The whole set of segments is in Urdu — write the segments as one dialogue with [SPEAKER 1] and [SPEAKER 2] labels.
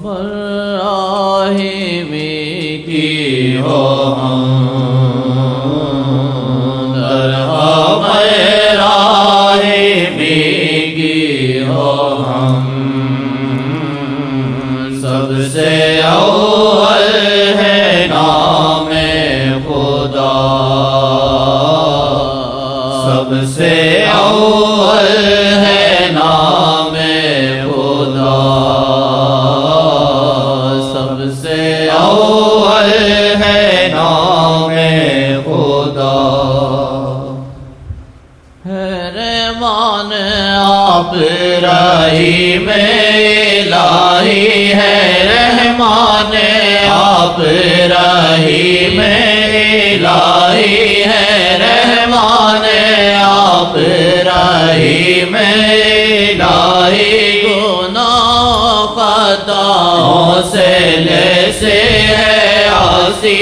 [SPEAKER 1] راہمی کی ہو ہم درہم راہمی کی ہو ہم سب سے اول ہے نام خدا سب سے اول ہے نام خدا سب سے اول ہے نام خدا ہے رحمان آپ رحیم الہی ہے رحمان آپ رحیم الہی ہے رحمان آپ رحیم الہی گناہ خطاؤں سے لیسے ہے آسی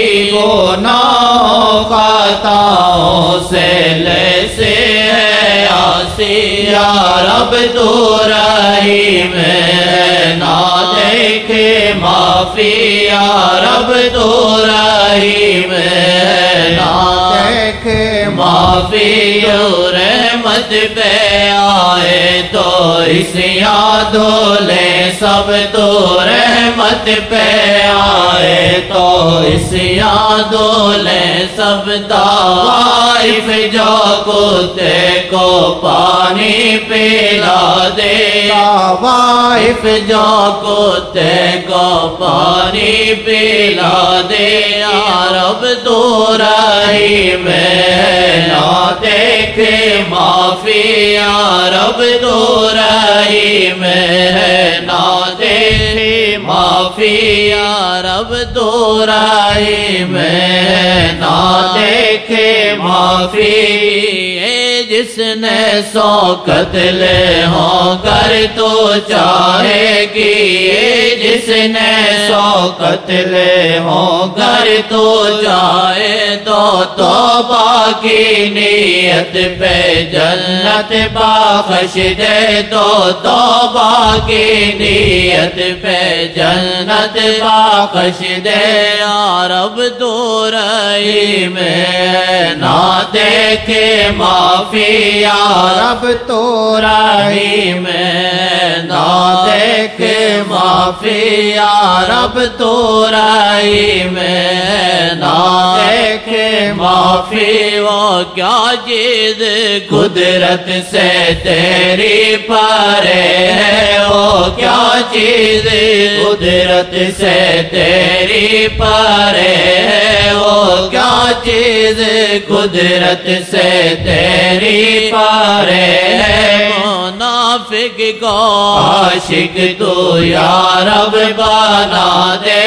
[SPEAKER 1] گناہ خطاؤں سے لیسے ہے آسی یا رب تو رحیم ہے نہ دیکھے معافی یا رب تو رحیم ہے نہ دیکھے معافی رحمت پہ آئے تو اس یاد لے سب تو رحمت پہ آئے تو اس یاد لے سب طوائف جو کتے کو پانی پلا دے طوائف جو کتے کو پانی پلا دے یا رب تو رحیم ہے نہ دیکھے معافی یا رب تو رحیم ہے نہ دیکھے معافی یا رب تو رحیم ہے نہ دیکھے معافی جس نے 100 قتل ہو کر تو چاہے گی جس نے 100 قتل ہو کر تو چاہے تو توبہ کی نیت پہ جنت بخش دے تو توبہ کی نیت پہ جنت بخش دے یا رب تو رحیم ہے نہ دیکھے معافی یا رب تو رحیم ہے نہ دیکھے معافی یا رب تو رحیم ہے نہ دیکھے معافی وہ کیا چیز قدرت سے تیری پرے ہے وہ کیا چیز قدرت سے تیری پرے ہے وہ کیا چیز قدرت سے تیری پرے ہے منافق کو عاشق تو یا رب بنا دے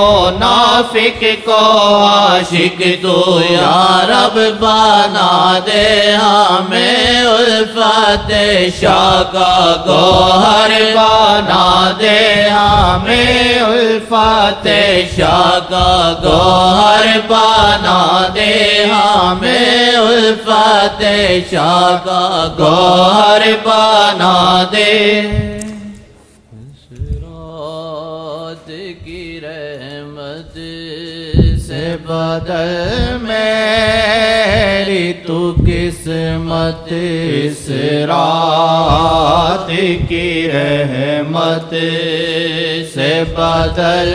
[SPEAKER 1] منافق کو عاشق تو یا رب بنا دے ہمیں الفت شاہ کا گوہر بنا دے ہمیں الفت شاہ کا گوہر بنا دے ہمیں الفت شاہ کا گوہر بنا دے رات کی رحمت سے بدل میری تو قسمت اس رات کی رحمت سے بدل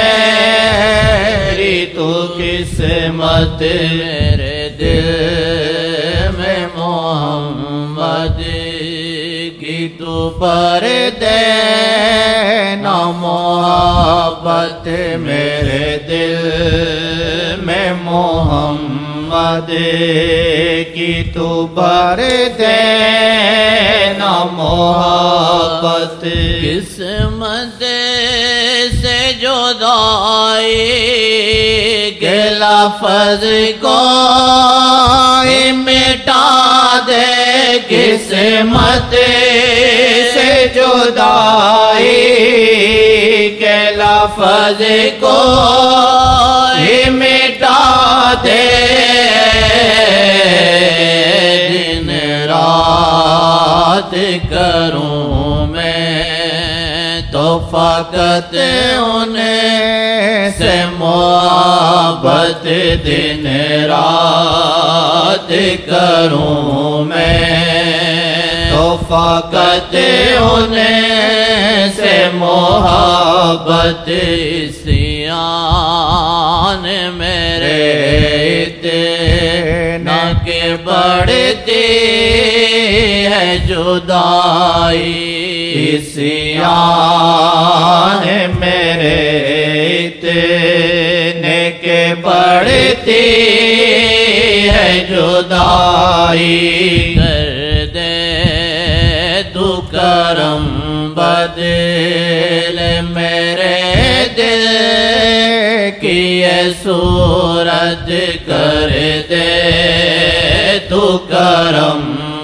[SPEAKER 1] میری تو قسمت میرے دل میں محمد کی تو پر دے نا محبت میرے دل میں محمد کی تو پر دے نا محبت قسمت سے جدائی کے لفظ کو مٹا دے قسمت سے جدائی کے لفظ کو مٹا دے دن رات کروں میں تو فقط انہیں سے محبت دن رات کروں میں، تو فقط انہیں سے محبت سیان میرے اتنا کہ بڑھتی ہے جدائی، سیان میرے اتنے کہ بڑھتی ہے جدائی، کر دے تو کرم بدل میرے دل کی یہ صورت، کر دے تو کرم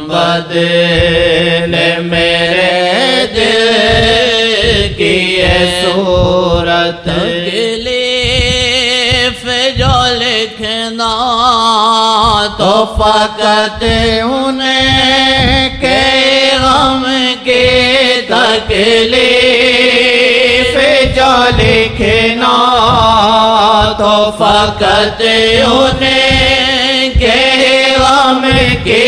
[SPEAKER 1] بدل میرے دل کی یہ صورت، تکلیف جو لکھنا تو فقط انہیں کے غم کی تکلیف جو لکھنا تو فقط انہیں کے غم کی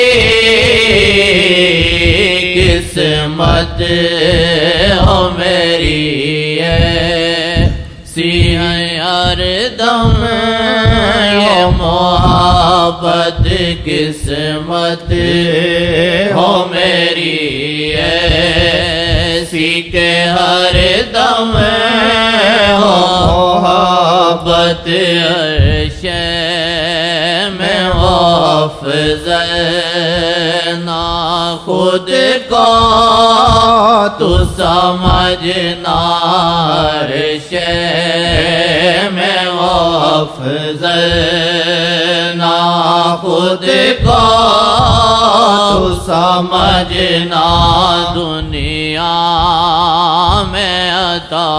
[SPEAKER 1] قسمت ہو میری ایسی ہر دم یہ محبت، قسمت ہو میری ایسی کہ ہر دم ہو محبت، عرش میں ہو افضل نہ خود کو تو سمجھنا، عرش میں ہو افضل نہ خود کو تو سمجھنا، دنیا میں عطا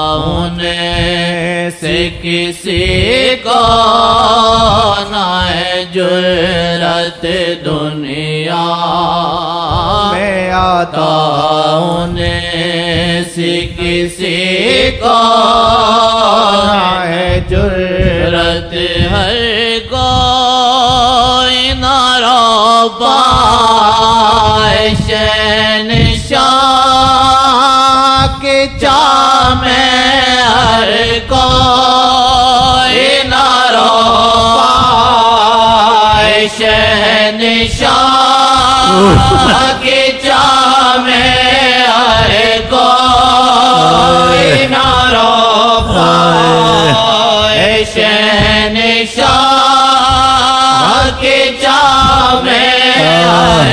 [SPEAKER 1] ہونے سے کسی کو نہ ہے جرأت، دنیا میں عطا ہونے سے کسی کو نہ ہے جرأت، ہر کوئی نہ رو پائے شہنشاہ کی چاہ میں، ہر کوئی نہ رو پائے شہنشاہ کی چاہ میں، ہر کوئی نہ رو پائے شہنشاہ کی چاہ میں، ہر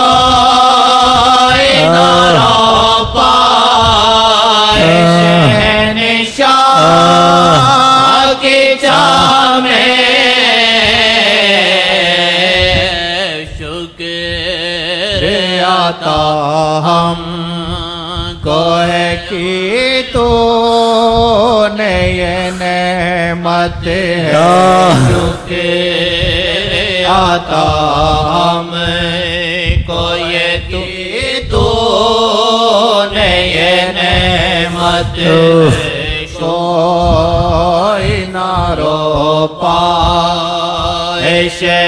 [SPEAKER 1] کوئی نہ رو پائے شہنشاہ کی چاہ میں، شکر عطا ہم کو ہے کہ تو نے یہ نعمت ہے، شکر عطا ہم کو یہ کہ تو نے یہ نعمت، کوئی نہ رو پائے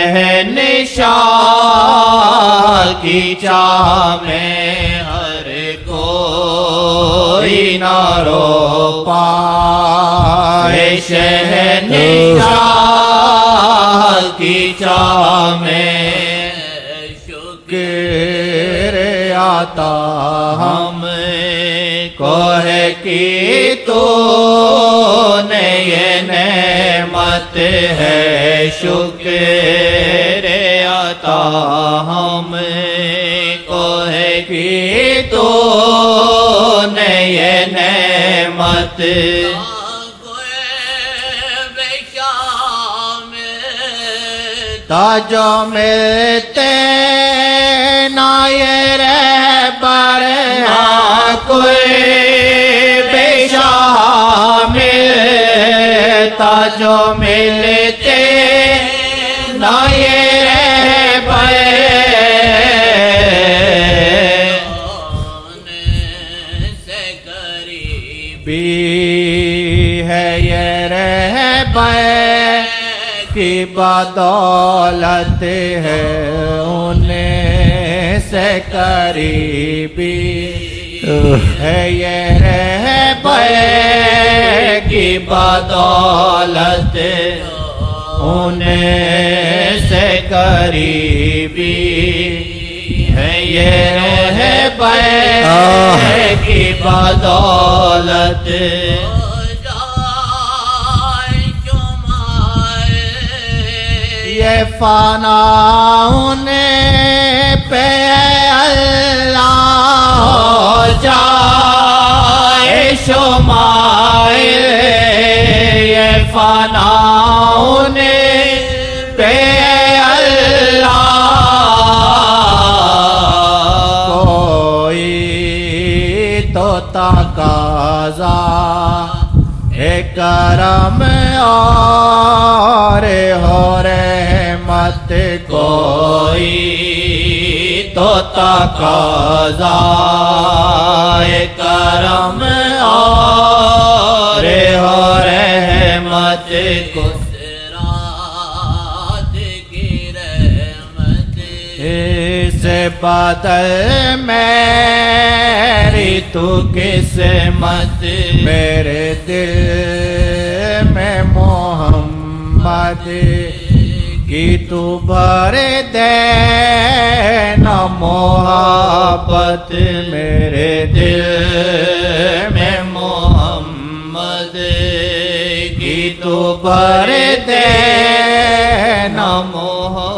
[SPEAKER 1] شہنشاہ کی چاہ میں، ہر کوئی نہ رو پائے شہنشاہ کی چاہ میں، شکر عطا ہم کو ہے کہ تو نے یہ نعمت ہے، شکر عطا ہم کو ہے کہ تو نے یہ نعمت، تاجو ملتے نہ یہ رہبر نہ کوئی بے شامل، تاجو ملتے نہ یہ رہبر سے کر بھی ہے یہ رہبر کی بدولت ہے انہیں سے قریبی ہے یہ رہبر کی بدولت انہیں سے قریبی ہے یہ رہبر کی بدولت یہ فنا انہیں پہ اللہ جائے شمائل یہ فنا انہیں پہ اللہ کوئی تو تقاضا ہے کرم اور ہو رحمت کوئی تو تقاضا ہے کرم اور ہو رحمت کو اس بدل میری تو قسمت میرے دل میں محمد کی تو بھر دے نا محبت میرے دل میں محمد کی تو بھر دے نا محبت